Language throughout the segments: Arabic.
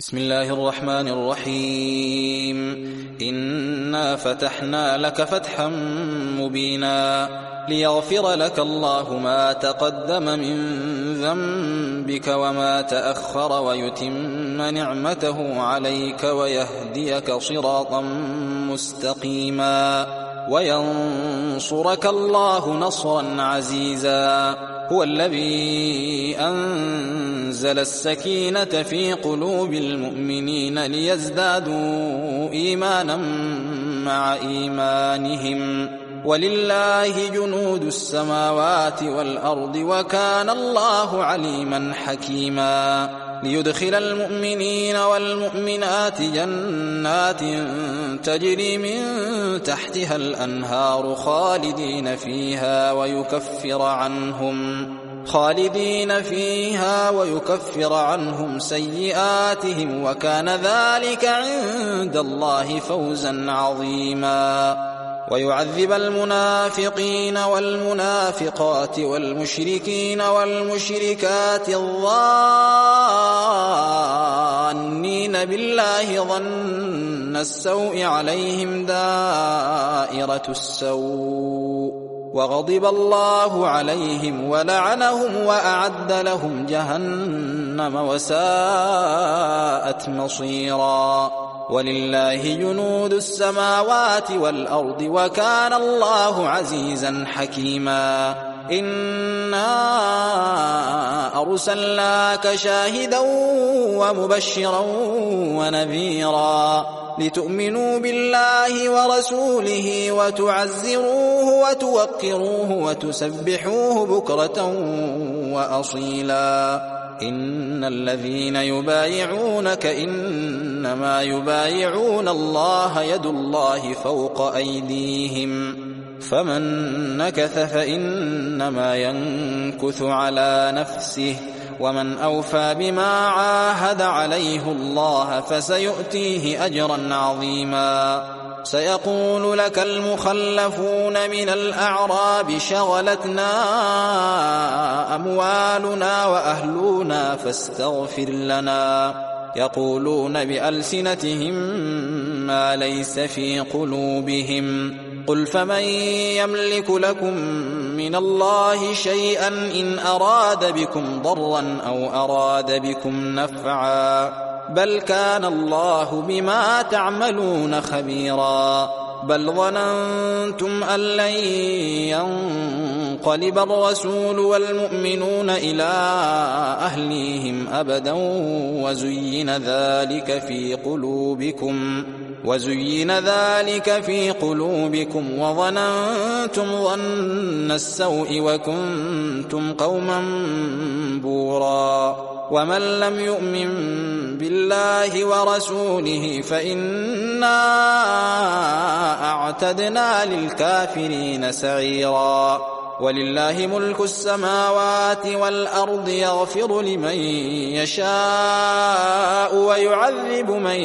بسم الله الرحمن الرحيم. إنا فتحنا لك فتحا مبينا ليغفر لك الله ما تقدم من ذنبك وما تأخر ويتم نعمته عليك ويهديك صراطا مستقيما وينصرك الله نصرا عزيزا. هو الذي أنزل السكينة في قلوب المؤمنين ليزدادوا إيمانا مع إيمانهم ولله جنود السماوات والأرض وكان الله عليما حكيما. ليدخل المؤمنين والمؤمنات جنات تجري من تحتها الأنهار خالدين فيها ويكفر عنهم سيئاتهم وكان ذلك عند الله فوزا عظيما. ويعذب المنافقين والمنافقات والمشركين والمشركات الظانين بالله ظن السوء عليهم دائرة السوء وغضب الله عليهم ولعنهم وأعد لهم جهنم وساءت مصيرا. ولله جنود السماوات والأرض وكان الله عزيزا حكيما. إنا أرسلناك شاهدا ومبشرا ونذيرا لتؤمنوا بالله ورسوله وتعزروه وتوقروه وتسبحوه بكرة وأصيلا. إن الذين يبايعونك إنما يبايعون الله يد الله فوق أيديهم فمن نكث فإنما ينكث على نفسه ومن أوفى بما عاهد عليه الله فسيؤتيه أجرا عظيما. سيقول لك المخلفون من الأعراب شغلتنا أموالنا وأهلنا فاستغفر لنا يقولون بألسنتهم ما ليس في قلوبهم قل فمن يملك لكم من الله شيئا إن أراد بكم ضرا أو أراد بكم نفعا بل كان الله بما تعملون خبيرا. بل ظننتم أن لن ينقلب الرسول والمؤمنون إلى أهليهم أبدا وزين ذلك في قلوبكم وظننتم ظن السوء وكنتم قوما بورا. ومن لم يؤمن بالله ورسوله فإنا أعتدنا للكافرين سعيرا. ولله ملك السماوات والأرض يغفر لمن يشاء ويعذب من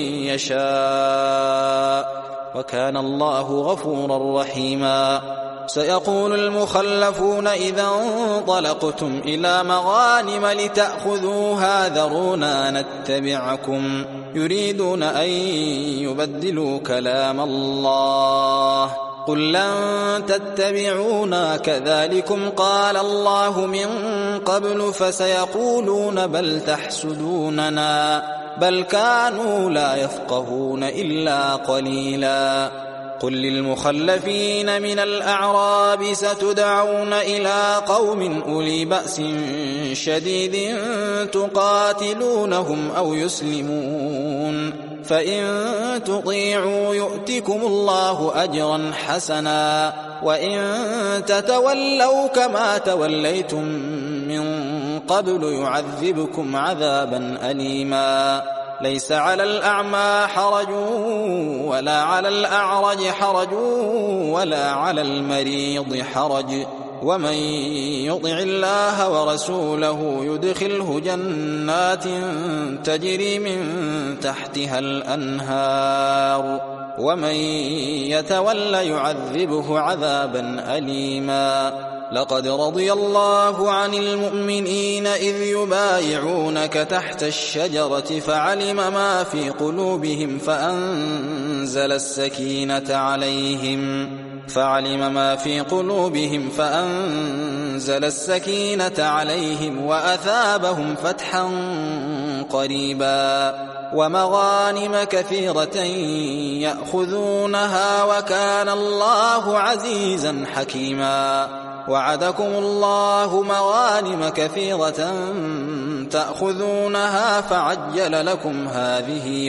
يشاء وكان الله غفورا رحيما. سيقول المخلفون إذا انطلقتم إلى مغانم لتأخذوها ذرونا نتبعكم يريدون أن يبدلوا كلام الله قل لن تتبعونا كذلكم قال الله من قبل فسيقولون بل تحسدوننا بل كانوا لا يفقهون إلا قليلا. قل للمخلفين من الأعراب ستدعون إلى قوم أولي بأس شديد تقاتلونهم أو يسلمون فإن تطيعوا يؤتكم الله أجرا حسنا وإن تتولوا كما توليتم من قبل يعذبكم عذابا أليما. ليس على الأعمى حرج ولا على الأعرج حرج ولا على المريض حرج ومن يطع الله ورسوله يدخله جنات تجري من تحتها الأنهار ومن يتول يعذبه عذابا أليما. لقد رضي الله عن المؤمنين إذ يبايعونك تحت الشجرة فعلم ما في قلوبهم فأنزل السكينة عليهم وأثابهم فتحا قريبا ومغانم كثيرة يأخذونها وكان الله عزيزا حكيما. وعدكم الله مغانم كثيرة تأخذونها فعجل لكم هذه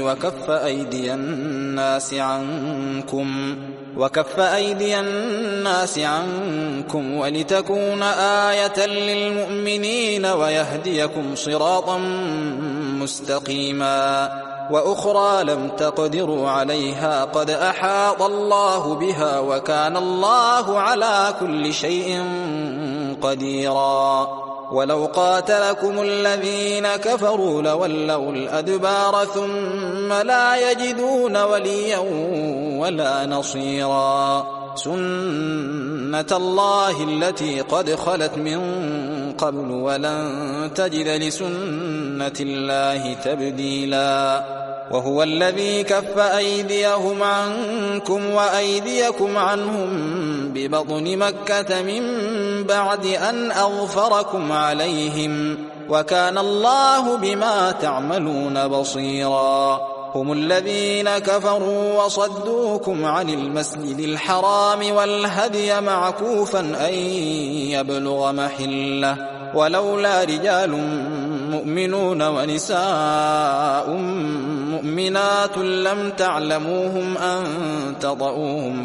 وكف أيدي الناس عنكم ولتكون آية للمؤمنين ويهديكم صراطا مستقيما. وأخرى لم تقدروا عليها قد أحاط الله بها وكان الله على كل شيء قديرا. ولو قاتلكم الذين كفروا لولوا الأدبار ثم لا يجدون وليا ولا نصيرا. سنة الله التي قد خلت من قبل ولن تجد لسنة الله تبديلا. وهو الذي كف أيديهم عنكم وأيديكم عنهم ببطن مكة من بعد أن أظفركم عليهم وكان الله بما تعملون بصيرا. هم الذين كفروا وصدوكم عن المسجد الحرام والهدي معكوفا أن يبلغ محله ولولا رجال مؤمنون ونساء مؤمنات لم تعلموهم أن تطؤوهم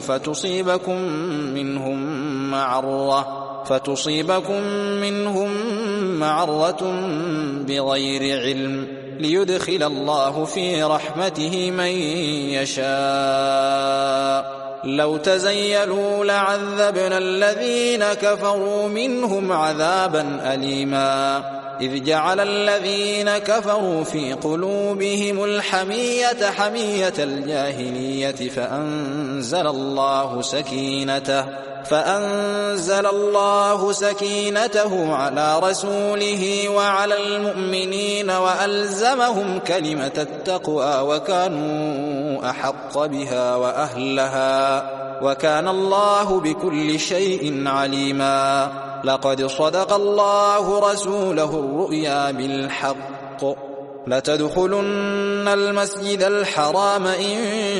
فتصيبكم منهم معرة بغير علم ليدخل الله في رحمته من يشاء. لو تزيلوا لعذبنا الذين كفروا منهم عذابا أليما. إذ جعل الذين كفروا في قلوبهم الحمية حمية الجاهلية فأنزل الله سكينته على رسوله وعلى المؤمنين وألزمهم كلمة التقوى وكانوا أحق بها وأهلها وكان الله بكل شيء عليما. لقد صدق الله رسوله الرؤيا بالحق لتدخلن المسجد الحرام إن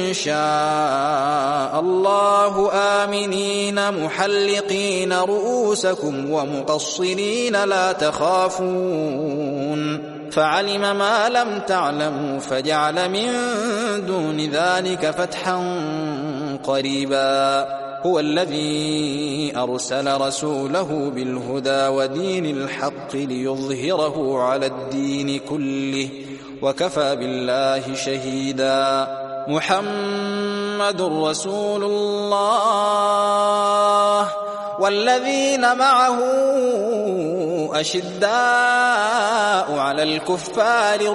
شاء الله آمنين محلقين رؤوسكم ومقصرين لا تخافون فعلم ما لم تعلموا فجعل من دون ذلك فتحا قريبا. هو الذي أرسل رسوله بالهدى ودين الحق ليظهره على الدين كله وكفى بالله شهيدا. محمد رسول الله والذين معه أشداء على الكفار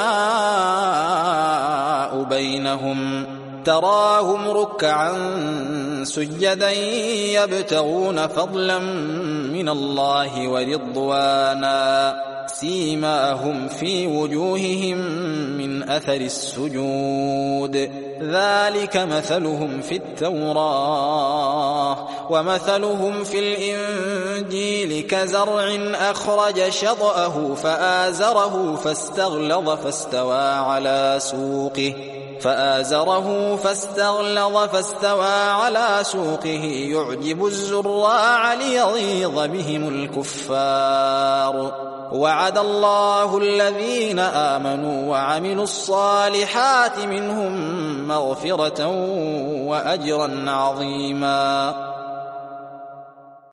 رحماء بينهم تراهم ركعا سجدا يبتغون فضلا من الله ورضوانا سيماهم في وجوههم من أثر السجود ذلك مثلهم في التوراة ومثلهم في الإنجيل كزرع أخرج شطأه فآزره فاستغلظ فاستوى على سوقه يعجب الزراع ليغيظ بهم الكفار. وعد الله الذين آمنوا وعملوا الصالحات منهم مغفرة وأجرا عظيما.